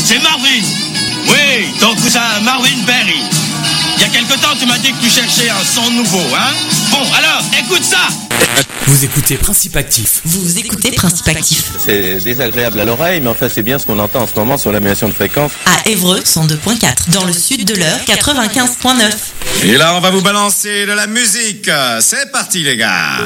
c'est Marvin. Oui, ton cousin Marvin Berry. Il y a quelque temps, tu m'as dit que tu cherchais un son nouveau, hein? Bon, alors, écoute ça! Vous écoutez Principe Actif. Vous écoutez Principe Actif. C'est désagréable à l'oreille, mais enfin c'est bien ce qu'on entend en ce moment sur l'annulation de fréquence. À Évreux, 102.4. Dans le sud de l'Eure, 95.9. Et là, on va vous balancer de la musique. C'est parti, les gars.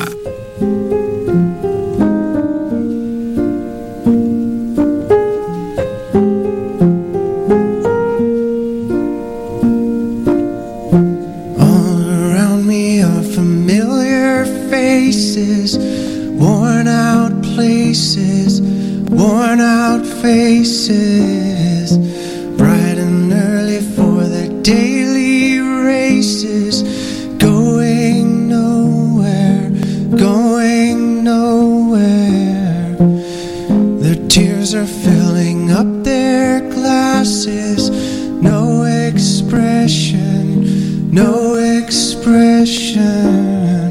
Worn out places, worn out faces, bright and early for their daily races, going nowhere, going nowhere. Their tears are filling up their glasses, no expression, no expression.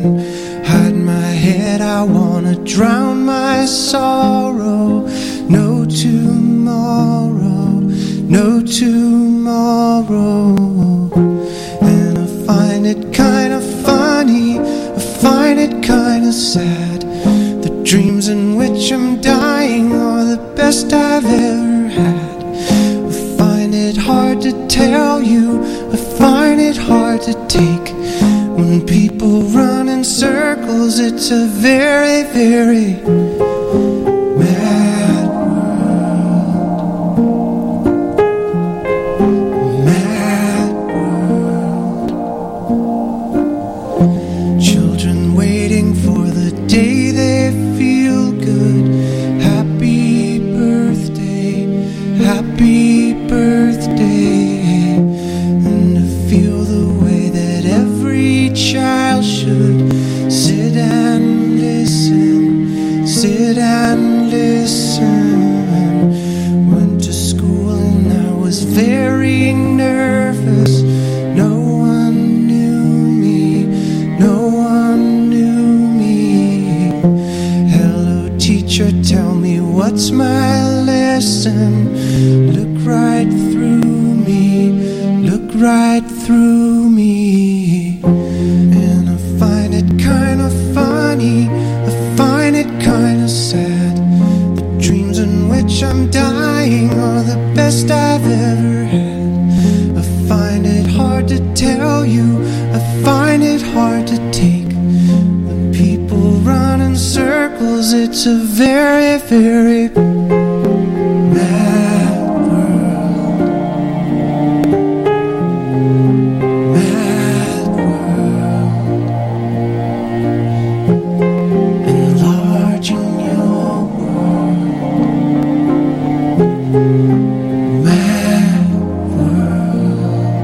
I wanna drown my sorrow. No tomorrow, no tomorrow. And I find it kinda funny, I find it kinda sad. The dreams in which I'm dying are the best I've ever had. I find it hard to tell you, I find it hard to take. When people run in circles, it's a very, very mad world. Mad world. Children waiting for the day they feel good. Happy birthday, happy birthday. And to feel the way that every child should sit and listen, sit and listen. Went to school and I was very nervous. No one knew me, no one knew me. Hello teacher, tell me what's my lesson. Look right through me, look right through me. And I find it kinda funny, I find it kinda sad. The dreams in which I'm dying are the best I've ever had. I find it hard to tell you, I find it hard to take. When people run in circles, it's a very, very mad world. Mad world. Enlarging your world. Mad world.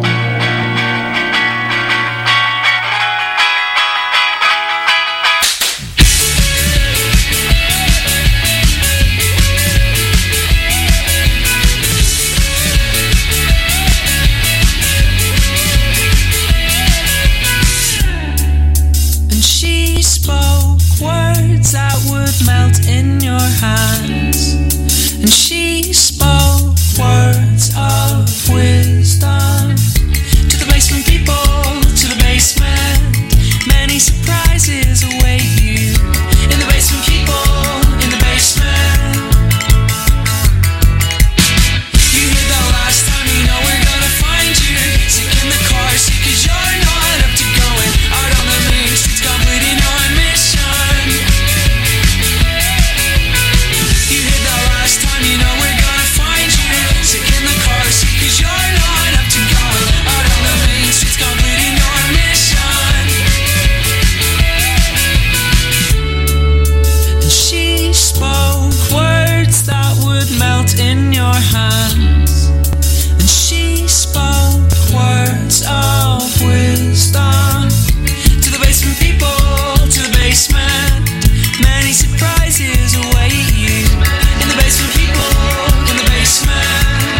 And she spoke words that would melt in your hands. And she spoke words of wisdom to the basement people, to the basement. Many surprises await you in the basement, people, in the basement. You heard that last time, you know we're gonna find you sick in the car, sick 'cause you're not up to going out on the main streets, completing your mission. You heard that last time, you know we're gonna find you sick in the car, sick 'cause you're not up to going out on the main streets, completing your mission. And she spoke words that would melt in your hands. And she spoke words of wisdom to the basement people, to the basement. Many surprises await you in the basement, people, in the basement.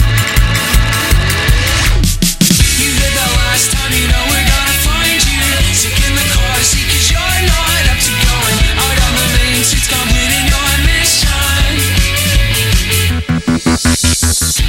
You heard that last time, you know we're gonna find you sick in the car, sick 'cause you're not up to going out on the main streets, completing your mission.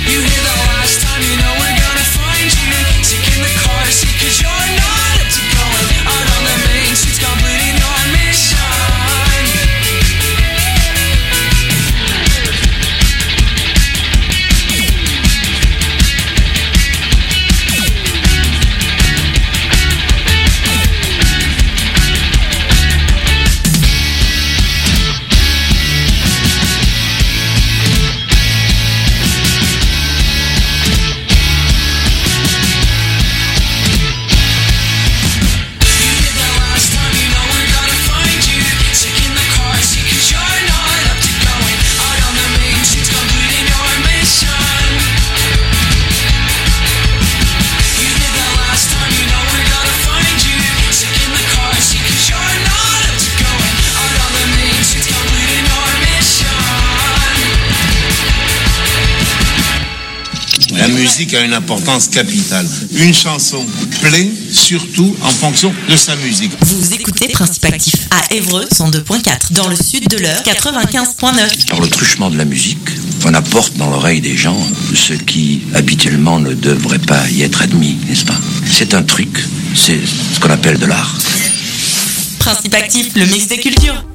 musique a une importance capitale. Une chanson plaît surtout en fonction de sa musique. Vous écoutez Principe Actif à Évreux 102.4, dans le sud de l'heure 95.9. Par le truchement de la musique, on apporte dans l'oreille des gens ce qui habituellement ne devrait pas y être admis, n'est-ce pas? C'est un truc, c'est ce qu'on appelle de l'art. Principe Actif, le mix des cultures.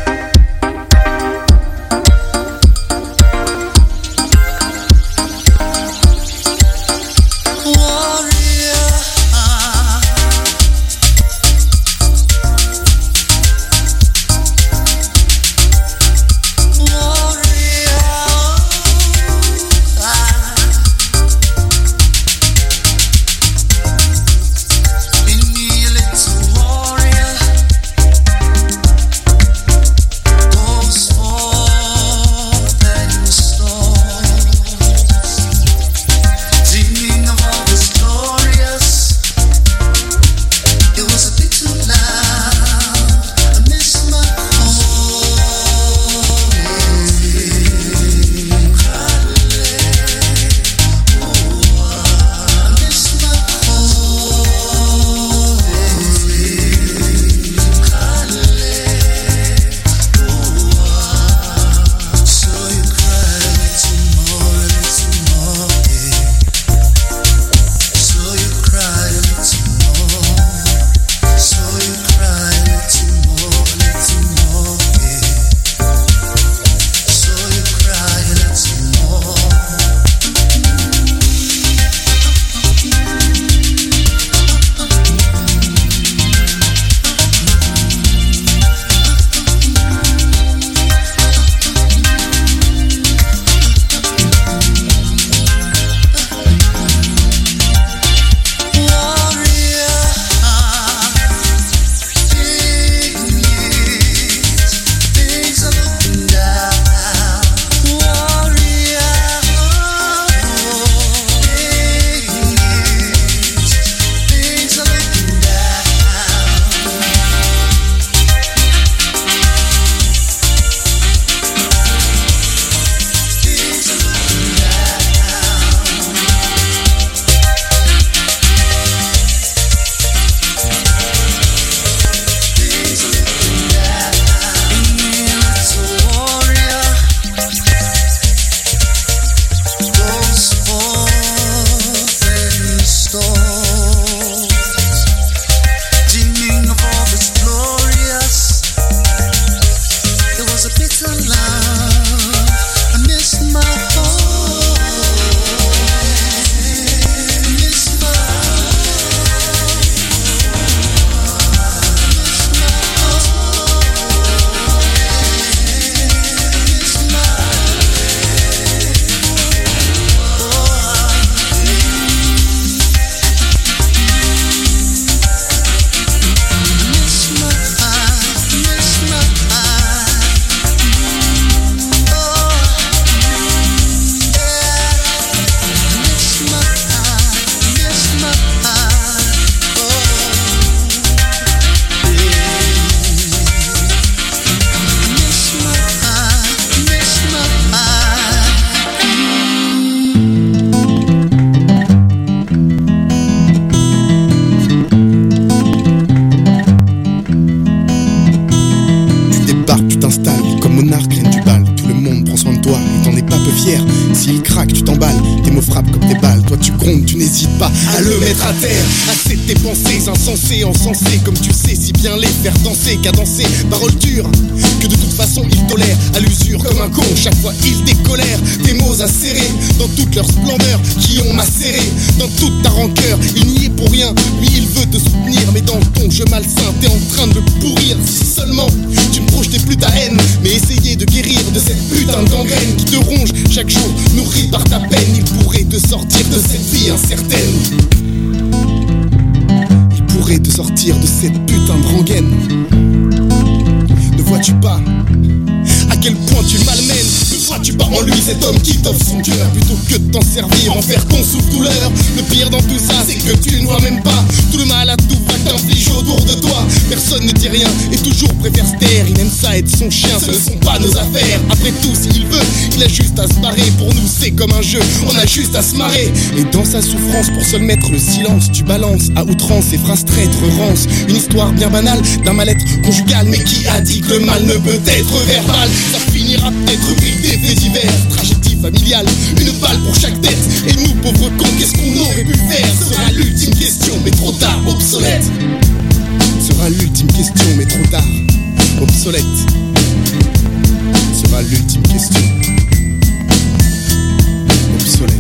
S'il craque, tu t'emballes, tes mots frappent comme des balles. Toi tu grondes, tu n'hésites pas à le mettre à terre. Assez de tes pensées insensées, encensées, comme tu sais si bien les faire danser, cadencer, paroles dures, que de toute façon ils tolèrent à l'usure comme un con. Chaque fois ils décolèrent, des mots acérés dans toute leur splendeur qui ont macéré dans toute ta rancœur. Il n'y est pour rien, lui il veut te soutenir, mais dans ton jeu malsain t'es en train de le pourrir. Si seulement tu ne projetais plus ta haine, mais essayais de guérir de cette putain de gangrène qui te ronge chaque jour, nourri par ta peine. Il pourrait te sortir de cette vie incertaine. Il pourrait te sortir de cette putain de rengaine. Ne vois-tu pas à quel point tu malmènes? Soit tu bats en lui cet homme qui t'offre son cœur, plutôt que de t'en servir, en faire ton souffle-douleur. Le pire dans tout ça, c'est que tu ne vois même pas tout le mal à tout va que t'infliges autour de toi. Personne ne dit rien et toujours préfère se taire. Il aime ça être son chien, ce ne sont pas nos affaires. Après tout, s'il veut, il a juste à se barrer. Pour nous, c'est comme un jeu, on a juste à se marrer. Et dans sa souffrance, pour seul mettre le silence, tu balances à outrance ces phrases traîtres rances. Une histoire bien banale d'un mal-être conjugal, mais qui a dit que le mal ne peut être verbal? Ça finira peut-être vite des faits divers, tragédie familiale, une balle pour chaque tête. Et nous, pauvres cons, qu'est-ce qu'on aurait pu faire? Sera l'ultime question, mais trop tard, obsolète. Sera l'ultime question, mais trop tard, obsolète. Sera l'ultime question, obsolète.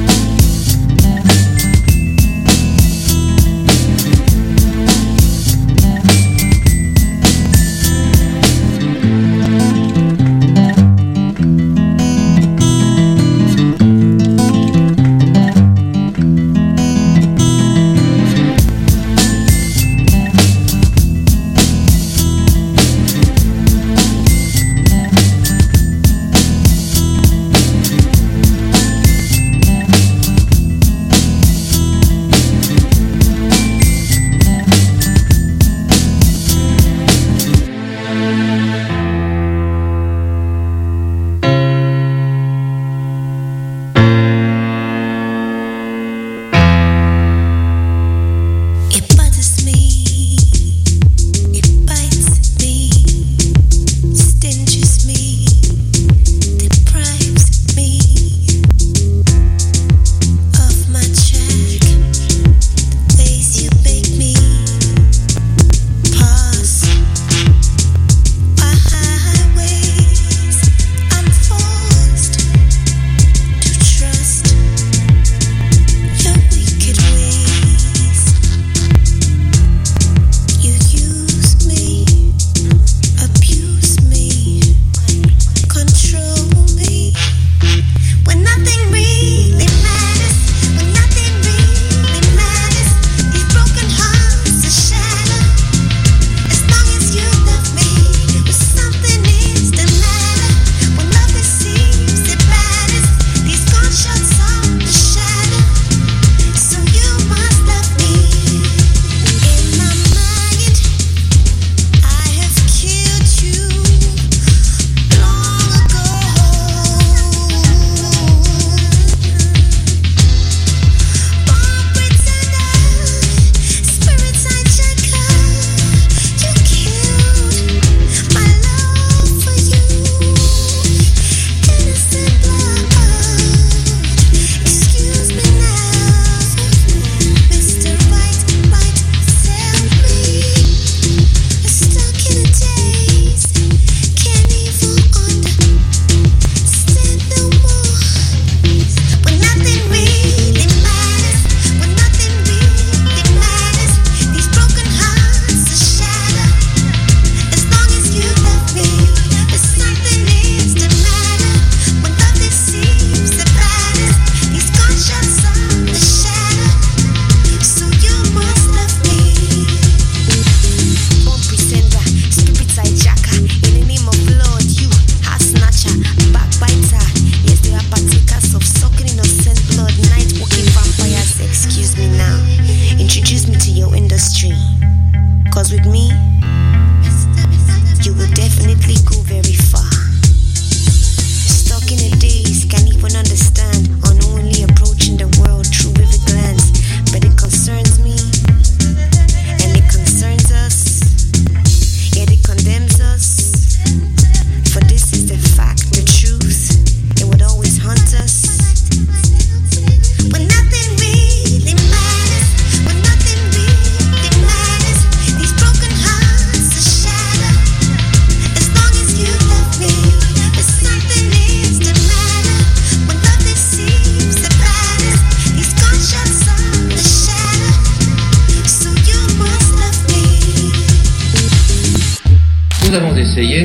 nous avons essayé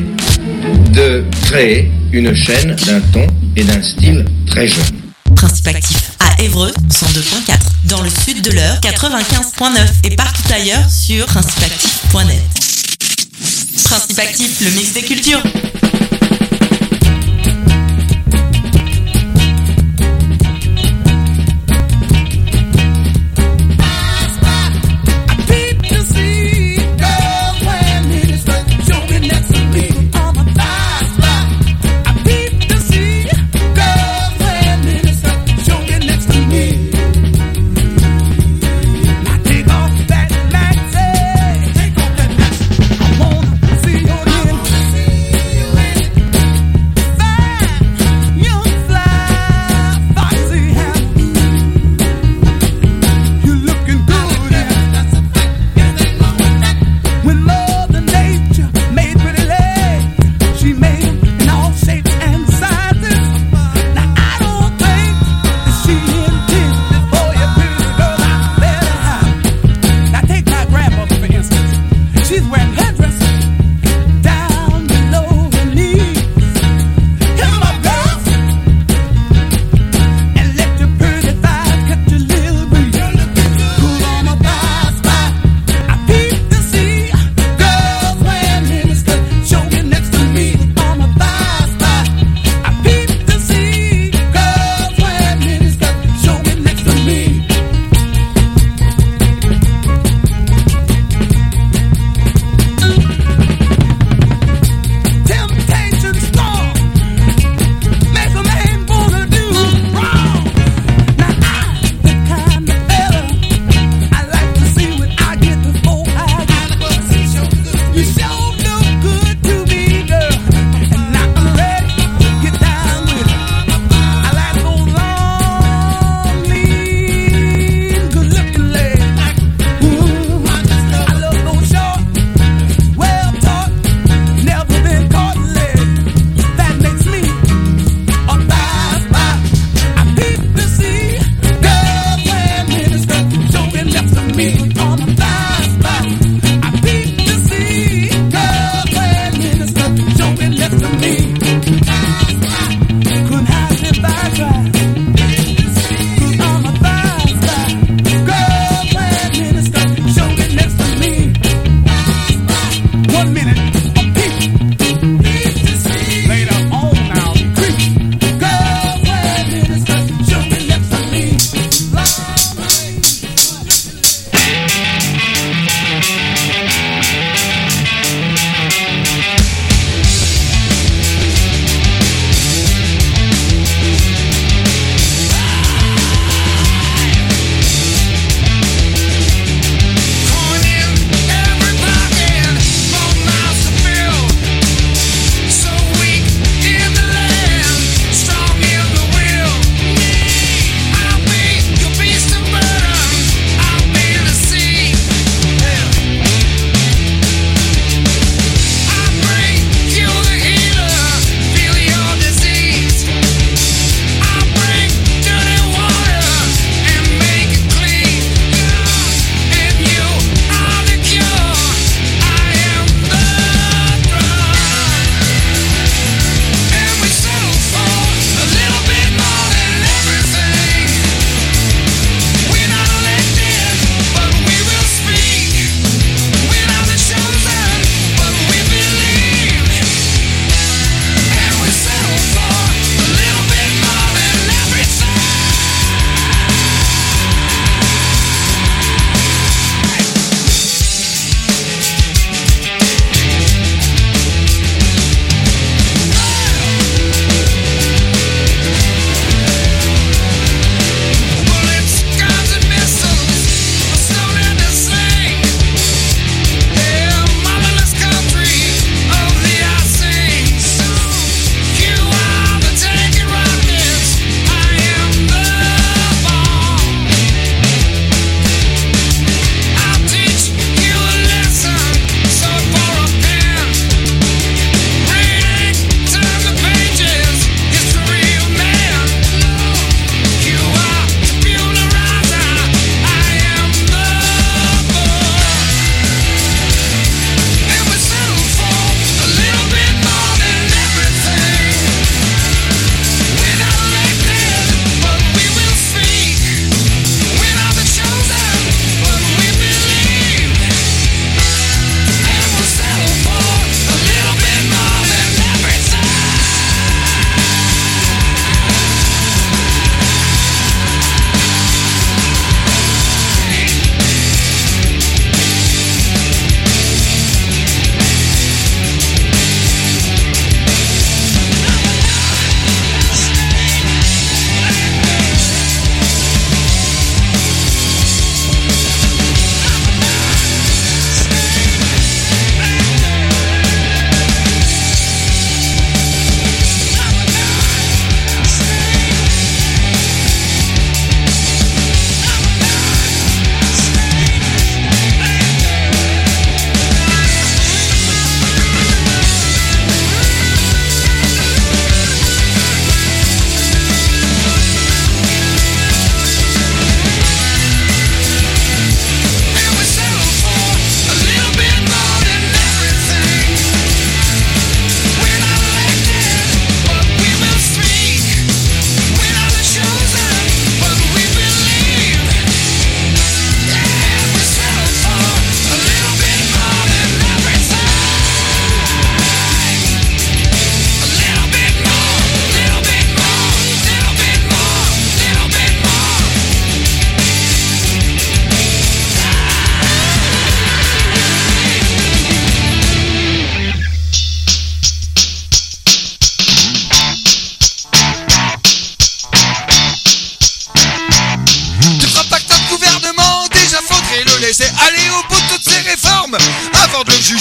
de créer une chaîne d'un ton et d'un style très jeune. Principe actif à Évreux, 102.4. Dans le sud de l'Eure, 95.9. Et partout ailleurs sur principeactif.net. Principe actif, le mix des cultures.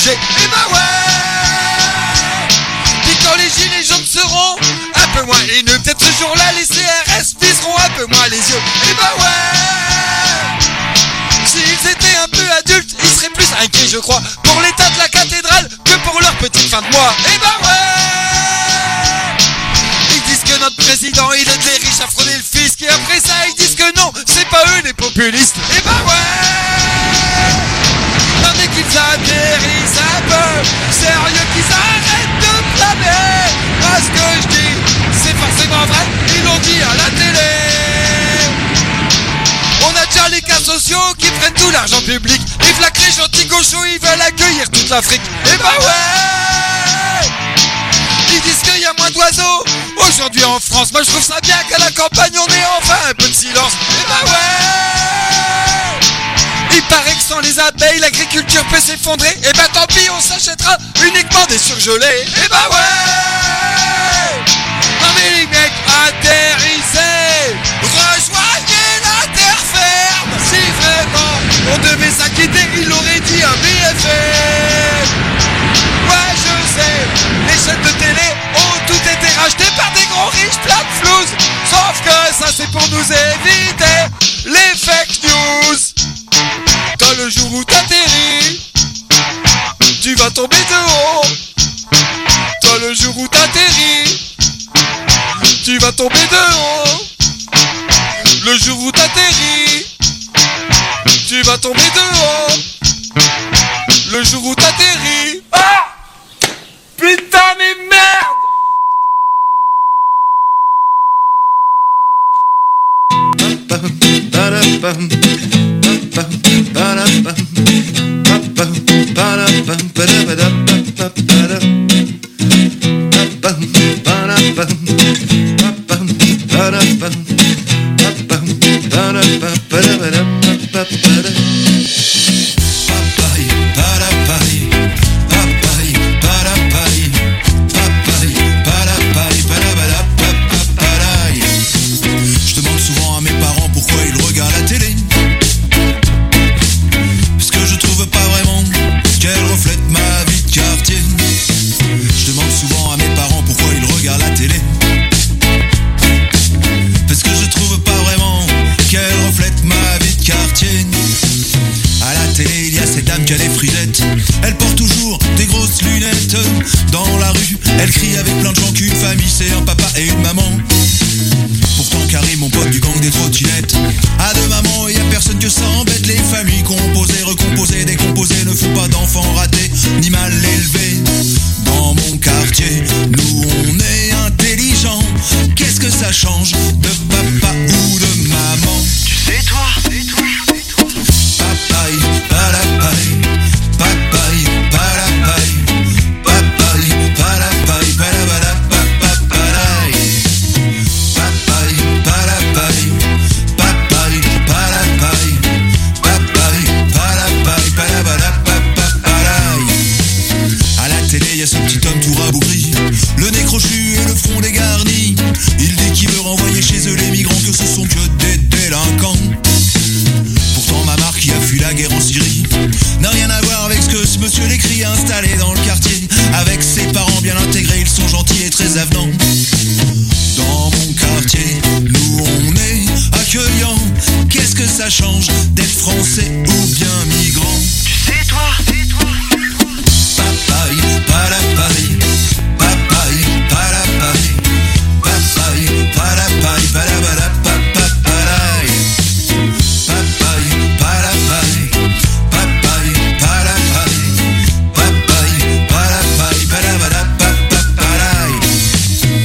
bouger. Et bah ouais. Puis quand les gilets jaunes seront un peu moins haineux, peut-être ce jour-là les CRS viseront un peu moins les yeux. Et bah ouais. S'ils étaient un peu adultes, ils seraient plus inquiets, je crois, pour l'état de la cathédrale que pour leur petite fin de mois. Et bah ouais. Ils disent que notre président, il aide les riches à frauder le fisc, et après ça, ils disent que non, c'est pas eux les populistes. Et bah ouais. Non, dès qu'ils atterrissent un peu, sérieux qu'ils arrêtent de blâmer. Parce que je dis, c'est forcément vrai, ils l'ont dit à la télé. On a déjà les cas sociaux qui prennent tout l'argent public. Et v'là que les gentils gauchos, ils veulent accueillir toute l'Afrique. Et bah ouais. Ils disent qu'il y a moins d'oiseaux aujourd'hui en France. Moi je trouve ça bien qu'à la campagne on ait enfin un peu de silence. Et bah ouais. Il paraît que sans les abeilles l'agriculture peut s'effondrer. Et bah tant pis, on s'achètera uniquement des surgelés. Et bah ouais. Non mais les mecs, atterrissez, rejoignez la terre ferme. Si vraiment on devait s'acquitter, il aurait dit un BFM. Ouais je sais, les chaînes de télé ont toutes été rachetées par des gros riches plein de flouze. Sauf que ça c'est pour nous éviter les fake news. Toi le jour où t'atterris, tu vas tomber de haut. Toi le jour où t'atterris, tu vas tomber de haut. Le jour où t'atterris, tu vas tomber de haut. Le jour où t'atterris. Ah! Putain mais merde! Je demande souvent à mes parents pourquoi ils regardent la télé, parce que je trouve pas vraiment qu'elle reflète ma vie de quartier. Je demande souvent à mes parents pourquoi ils regardent la télé, parce que je trouve pas vraiment qu'elle reflète ma vie de quartier. À la télé, il y a cette dame qui a des frisettes. Elle porte toujours des grosses lunettes. Dans la rue, elle crie avec plein de gens qu'une famille, c'est un papa et une maman. Pourtant Karim, mon pote du gang des trottinettes, a deux mamans et y a personne que ça embête. Les familles composées, recomposées, décomposées ne font pas d'enfants ratés ni mal élevés. Dans mon quartier, nous on est intelligents. Qu'est-ce que ça change de papa ou de maman? Tu sais toi, papaye, palapaye, papaye, palapaye, papaye, palapaye, palabala, papapaye, papaye, palapaye, papaye, palapaye, papaye, palapaye, palabala, papapaye. À la télé, y a ce petit homme tout rabougri, le nez crochu et le front dégarni. Il dit qu'il veut renvoyer chez eux les migrants, que ce sont que des délinquants. Pourtant ma marque qui a fui la guerre en Syrie n'a rien à voir avec ce que ce monsieur l'écrit. Installé dans le quartier, avec ses parents bien intégrés, ils sont gentils et très avenants. Dans mon quartier, nous on est accueillants. Qu'est-ce que ça change d'être français ou bien migrant? Tu sais toi, papaye, palapaye, papaye, palapaye, papaye, palapaye, palabala, papapaye, papaye, palapaye, papaye, palapaye, papaye, palapaye, palabala, papapaye.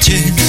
amitié.